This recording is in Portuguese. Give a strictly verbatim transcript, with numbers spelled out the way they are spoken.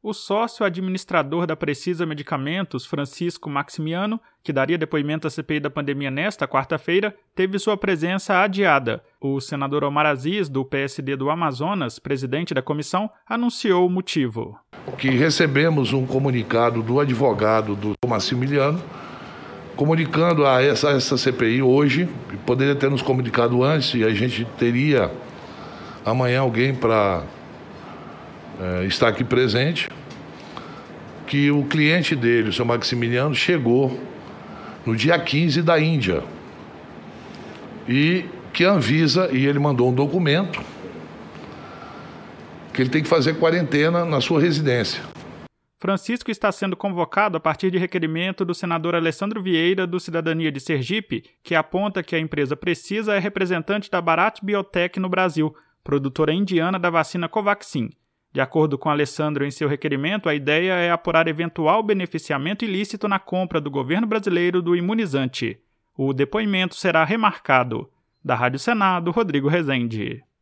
O sócio administrador da Precisa Medicamentos, Francisco Maximiano, que daria depoimento à C P I da pandemia nesta quarta-feira, teve sua presença adiada. O senador Omar Aziz, do P S D do Amazonas, presidente da comissão, anunciou o motivo. Que recebemos um comunicado do advogado do Maximiano, comunicando a essa, essa C P I hoje, poderia ter nos comunicado antes e a gente teria amanhã alguém para é, estar aqui presente, que o cliente dele, o seu Maximiliano, chegou no dia quinze da Índia e que a Anvisa, e ele mandou um documento que ele tem que fazer quarentena na sua residência. Francisco está sendo convocado a partir de requerimento do senador Alessandro Vieira, do Cidadania de Sergipe, que aponta que a empresa Precisa é representante da Bharat Biotech no Brasil, produtora indiana da vacina Covaxin. De acordo com Alessandro em seu requerimento, a ideia é apurar eventual beneficiamento ilícito na compra do governo brasileiro do imunizante. O depoimento será remarcado. Da Rádio Senado, Rodrigo Rezende.